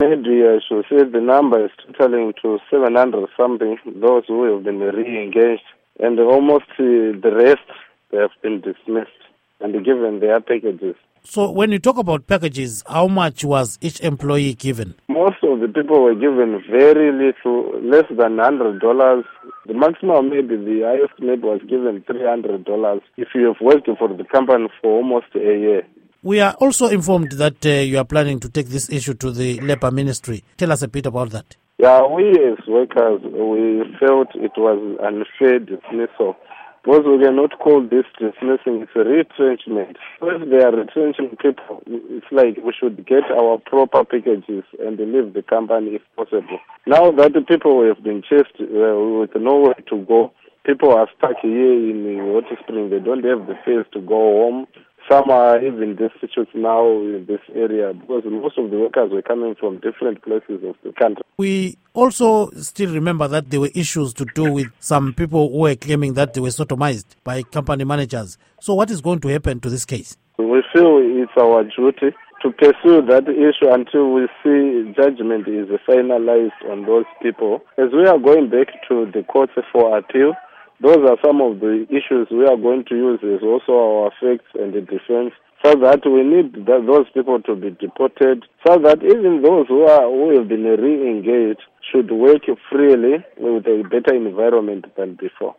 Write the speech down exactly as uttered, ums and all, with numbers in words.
media should say the number is totaling to seven hundred something, those who have been re-engaged, and almost uh, the rest, they have been dismissed and given their packages. So when you talk about packages, how much was each employee given? Most of the people were given very little, less than one hundred dollars. The maximum, maybe the highest maybe was given three hundred dollars if you have worked for the company for almost a year. We are also informed that uh, you are planning to take this issue to the Labour Ministry. Tell us a bit about that. Yeah, we as workers, we felt it was unfair dismissal. Because we cannot call this dismissing, it's a retrenchment. If they are retrenching people, it's like we should get our proper packages and leave the company if possible. Now that the people have been chased uh, with nowhere to go, people are stuck here in Hot Spring, they don't have the space to go home. Some are even destitute now in this area because most of the workers were coming from different places of the country. We also still remember that there were issues to do with some people who were claiming that they were sodomized by company managers. So what is going to happen to this case? We feel it's our duty to pursue that issue until we see judgment is finalized on those people. As we are going back to the courts for appeal, those are some of the issues we are going to use as also our facts and the defense, so that we need that those people to be deported, so that even those who are who have been re-engaged should work freely with a better environment than before.